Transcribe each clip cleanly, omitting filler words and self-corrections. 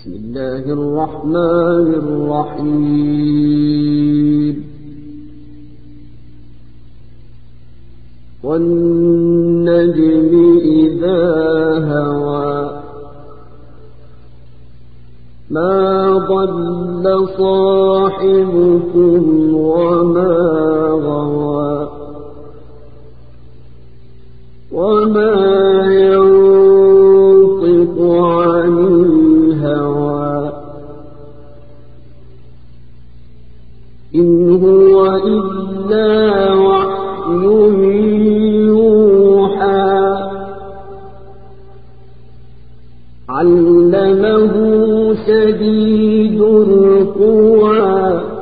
بسم الله الرحمن الرحيم والنجم إذا هوى ما ضل صاحبكم وما غوى وما ينطق عن الهوى إن هو إلا وحي يوحى علمه شديد القوى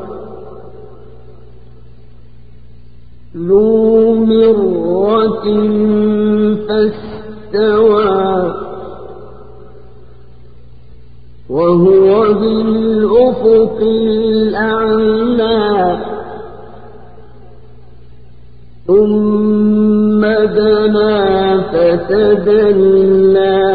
ذو مرة فاستوى وهو بالأفق الأعلى ثم دنا فتدلى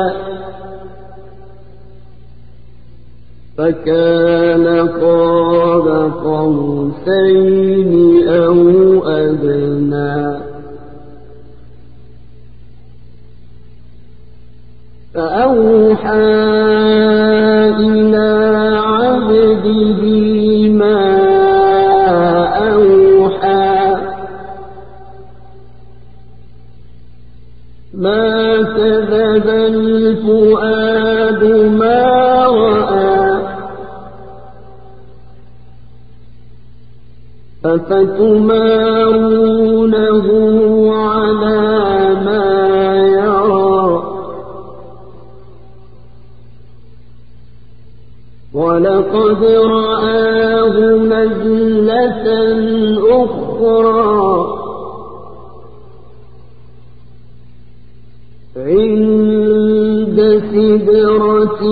فكان قاب قوسين أو أدنى فأوحى إلى عبده ما أوحى ما كذب الفؤاد ما رأى أفتمارونه على ما يرى ولقد رآه نزلة أخرى عند سدرة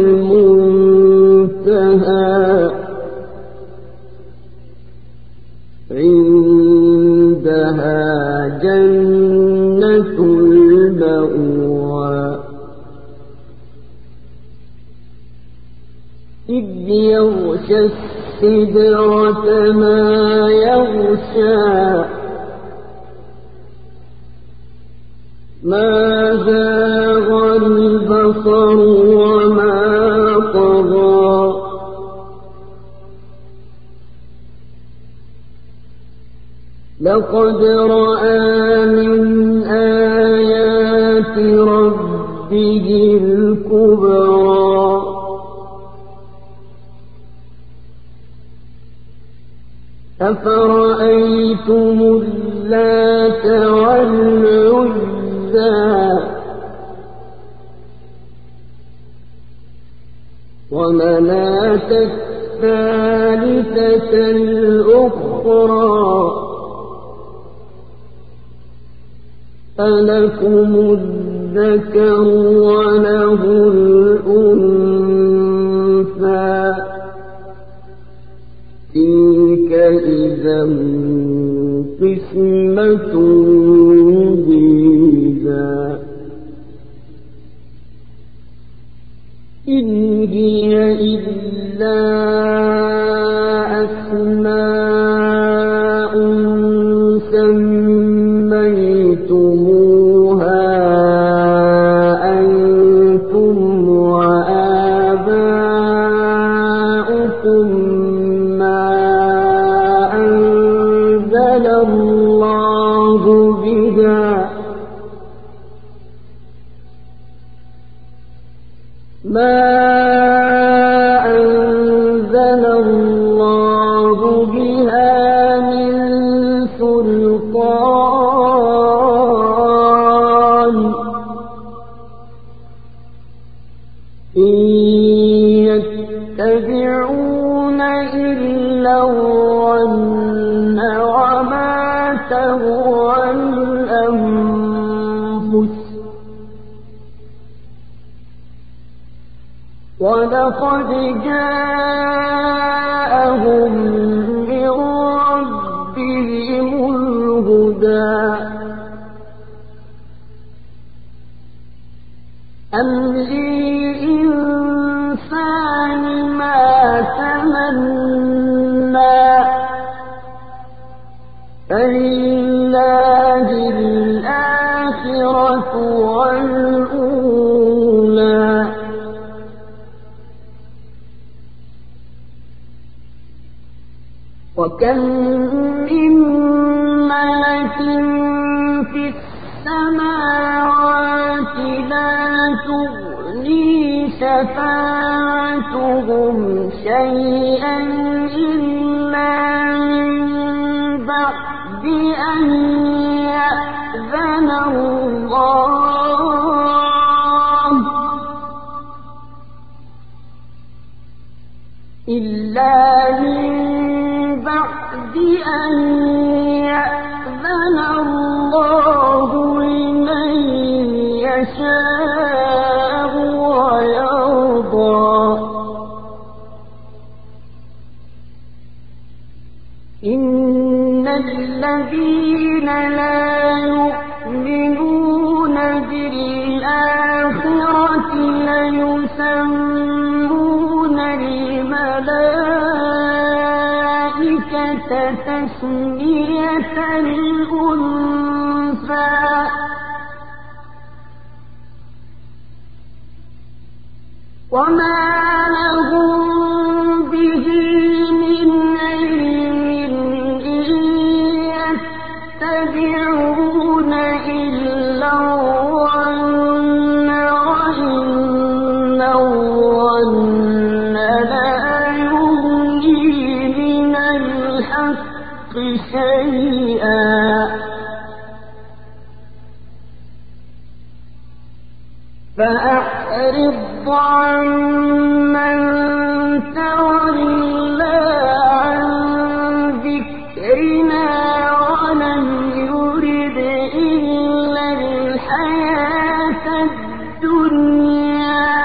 المنتهى عندها جنة المأوى إذ يغشى السدرة ما يغشى ما زاغ البصر وما طغى لقد رأى من آيات ربه الكبرى أفرأيتم اللات والعزى ومناة الثالثة الأخرى ألكم الذكر وله الأنثى تلك إذا قسمة ضيزى إن هي إلا أسماء سميتموها أنتم وآباؤكم ما أنزل الله بها من سلطان إن يتبعون إلا الظن وما تهوى الأنفس ولقد جاءهم من ربهم الهدى أم للإنسان فلله الآخرة والأولى وكم من ملك في السماوات لا تغني شفاعتهم شيئا إلا من بعد أن يأذن الله إلا من بعد أن يأذن الله لمن يشاء ويرضى إن الذين لا يؤمنون بالآخرة ليسمون الملائكة تسمية الأنثى وما لهم به من علم إن يتبعون إلا الظن وإن الظن لا يغني من الحق شيئا فأعرض عمن تولى عن ذكرنا ولم يرد إلا الحياة الدنيا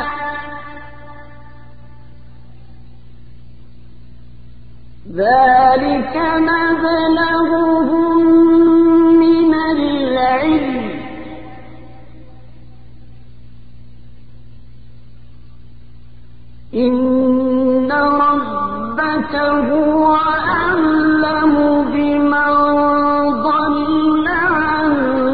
ذلك مبلغهم من العلم إن ربك هو أعلم بمن ضل عن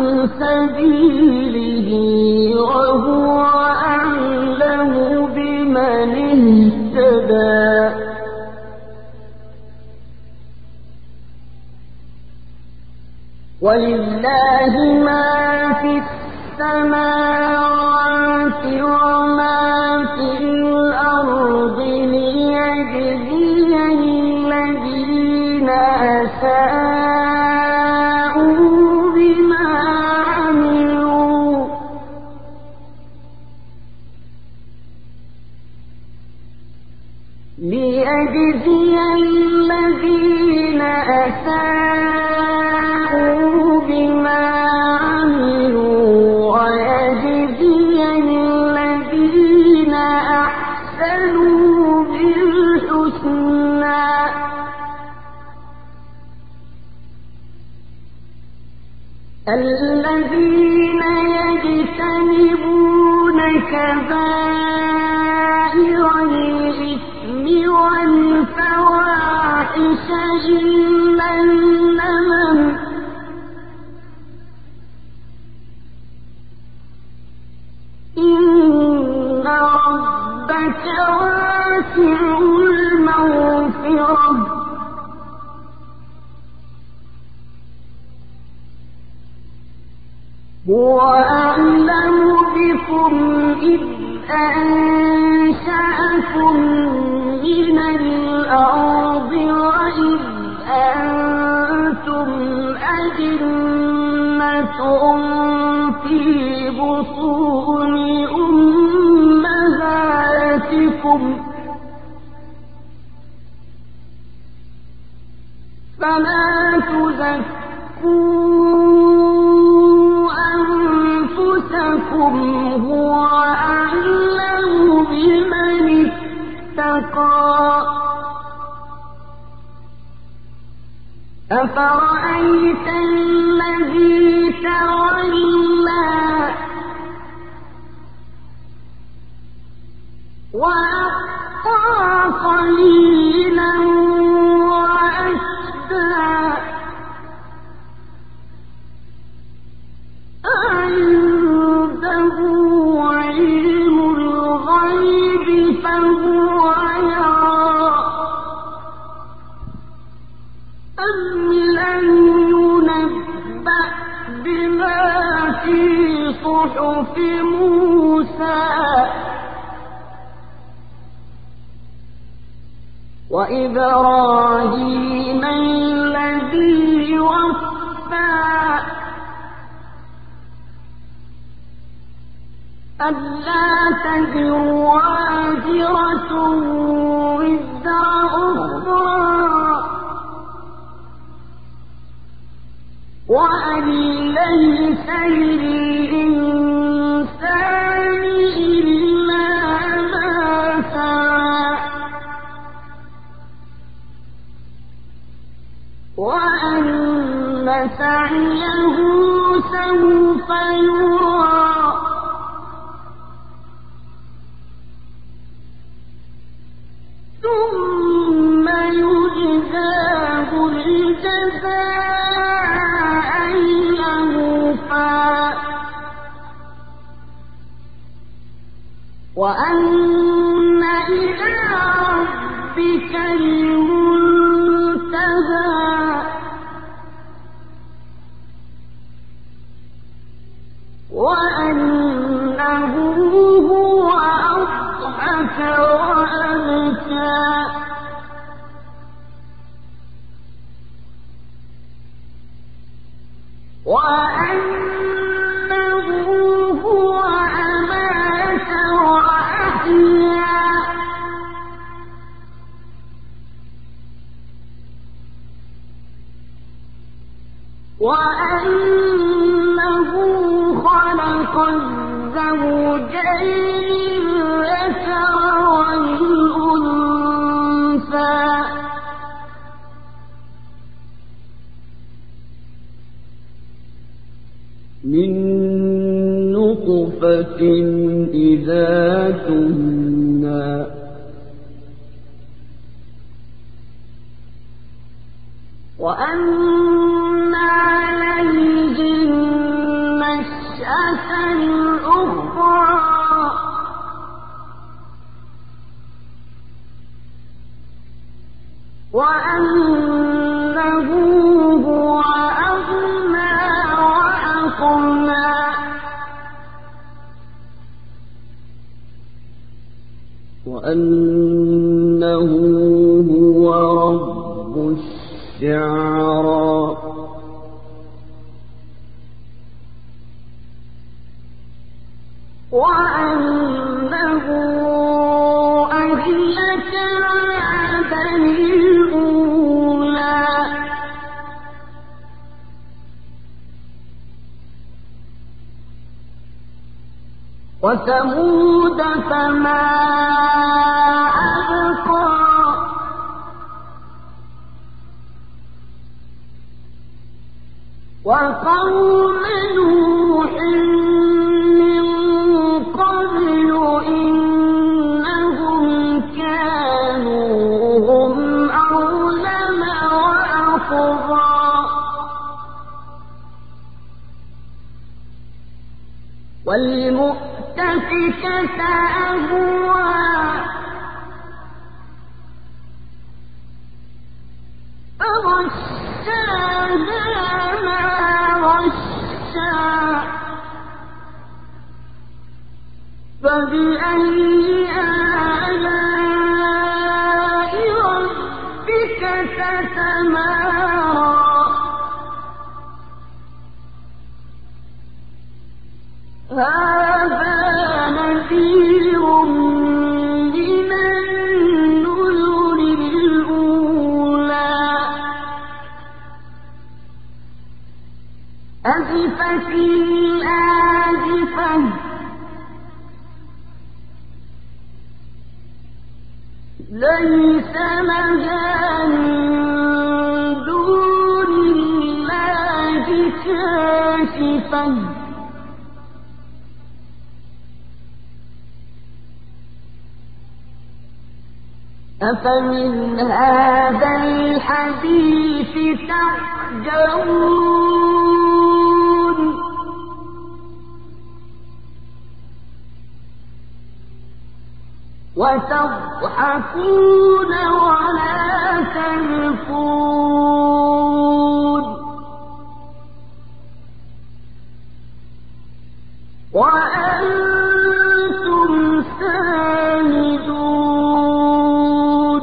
سبيله وهو أعلم بمن اهتدى ولله ما في السماوات وما في الأرض ليجزي الذين أساءوا بما عملوا بما عملوا ويجزي الذين أحسنوا بالحسنى الذين يجتنبون كبائر الإثم والفواحش إلا اللمم إن ربك واسع المغفرة هو أعلم بكم إذ أنشأكم من الأرض وإذ أنتم أجنة في بطون أمهاتكم فلا تزكوا أنفسكم هو أعلم بمن اتقى أفرأيت الذي تولى قليلا وأكدى عنده علم الغيب فهو يرى أم لم ينبأ بما في صحف موسى وإبراهيم الذي وفى ألا تزر وازرة وزر أخرى وأن ليس للإنسان إلا ما سعى وأن سعيه سوف يرى ثم يجزاه الجزاء الأوفى وأن إلى ربك المنتهى وأنه هو أضحك وأبكى وأنه هو أمات وأحيا وأنه خلق الزوجين الذكر والأنثى من نطفة إذا تمنى وأن عليه النشأة الأخرى وأنه هو أغنى وأقنى وأنه هو رب الشعرى وأنه أهلك عادا الأولى وثمود فما أبقى وقوم نوح من قبل إنهم كانوا هم أظلم وأطغى والمؤتفكة أهوى فغشاها ما غشى فبأي آلاء ربك تتمارى هذا نذير من النذر الأولى أزفت الآزفة ليس لها من دون الله كاشفة أفمن هذا الحديث تعجبون وتضحكون ولا تبكون وأنتم سامدون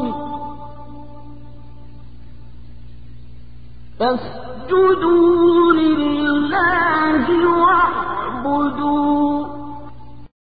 فاسجدوا لله واعبدوا